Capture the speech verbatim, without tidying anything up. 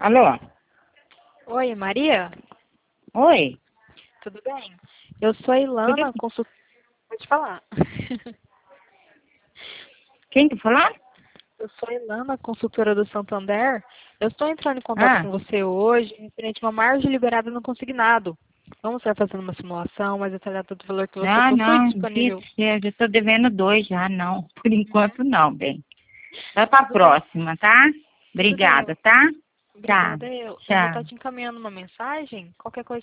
Alô? Oi, Maria? Oi? Tudo bem? Eu sou a Ilana, Tudo... consultora. Pode falar. Quem tá falando? Eu sou a Ilana, consultora do Santander. Eu estou entrando em contato Ah, com você hoje referente a uma margem liberada no consignado. Vamos estar fazendo uma simulação mais detalhada do valor que você não, possui não, disponível. isso, eu já tô devendo dois já, não. Por enquanto não, bem. Vai pra Tudo bem. próxima, tá? Tudo bem. Obrigada, tá? Tá, Obrigada. Eu, eu vou estar tchau. te encaminhando uma mensagem. Qualquer coisa